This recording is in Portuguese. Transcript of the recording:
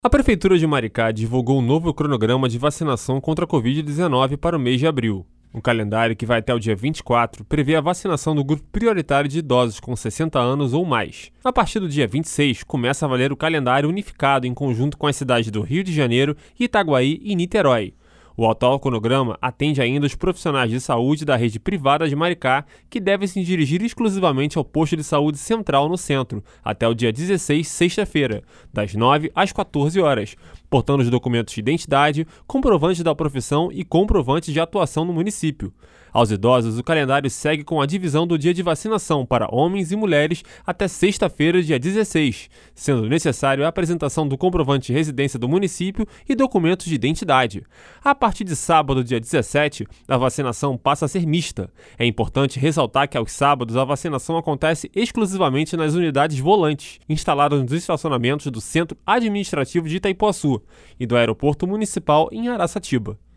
A Prefeitura de Maricá divulgou um novo cronograma de vacinação contra a Covid-19 para o mês de abril. Um calendário que vai até o dia 24 prevê a vacinação do grupo prioritário de idosos com 60 anos ou mais. A partir do dia 26, começa a valer o calendário unificado em conjunto com as cidades do Rio de Janeiro, Itaguaí e Niterói. O atual cronograma atende ainda os profissionais de saúde da rede privada de Maricá, que devem se dirigir exclusivamente ao posto de saúde central no centro, até o dia 16, sexta-feira, das 9 às 14 horas, portando os documentos de identidade, comprovantes da profissão e comprovantes de atuação no município. Aos idosos, o calendário segue com a divisão do dia de vacinação para homens e mulheres até sexta-feira, dia 16, sendo necessário a apresentação do comprovante de residência do município e documentos de identidade. A partir de sábado, dia 17, a vacinação passa a ser mista. É importante ressaltar que aos sábados a vacinação acontece exclusivamente nas unidades volantes, instaladas nos estacionamentos do Centro Administrativo de Itaipuaçu e do Aeroporto Municipal em Araçatiba.